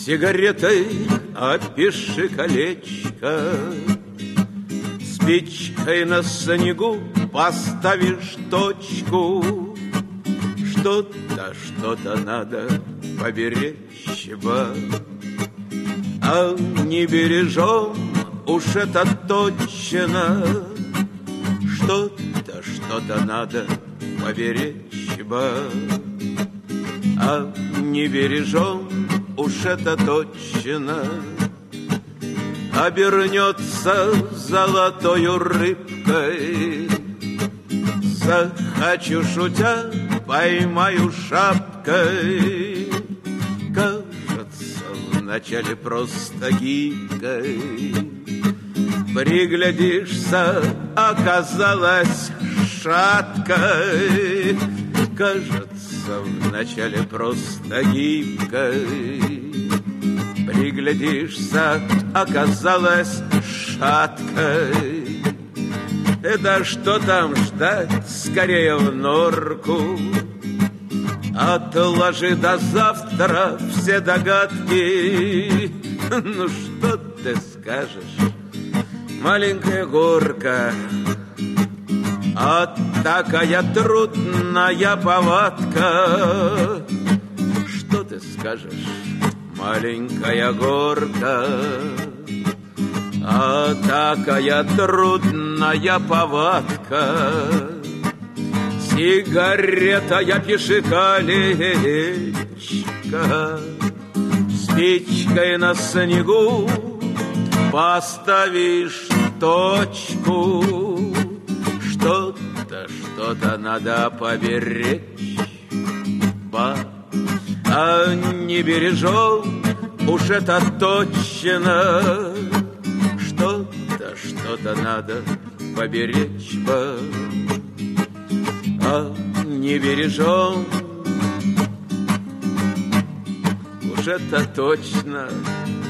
Сигаретой опиши колечко, спичкой на снегу поставишь точку. Что-то надо поберечь бы, а не бережем, уж это точно. Что-то надо поберечь бы, а не бережем, уж это точно. Обернется золотою рыбкой, захочу шутя, поймаю шапкой. Кажется, вначале просто гибкой, приглядишься, оказалась шаткой. Кажется, вначале просто гибкой, приглядишься, оказалась шаткой. Да что там ждать, скорее в норку. Отложи до завтра все догадки. Ну что ты скажешь, маленькая горка, а такая трудная повадка. Что ты скажешь, маленькая горка, а такая трудная повадка. Сигарета, я пиши колечко, спичкой на снегу поставишь точку. Что-то надо поберечь, а не бережем, уж это точно. Что-то надо поберечь бы, а не бережем, уж это точно.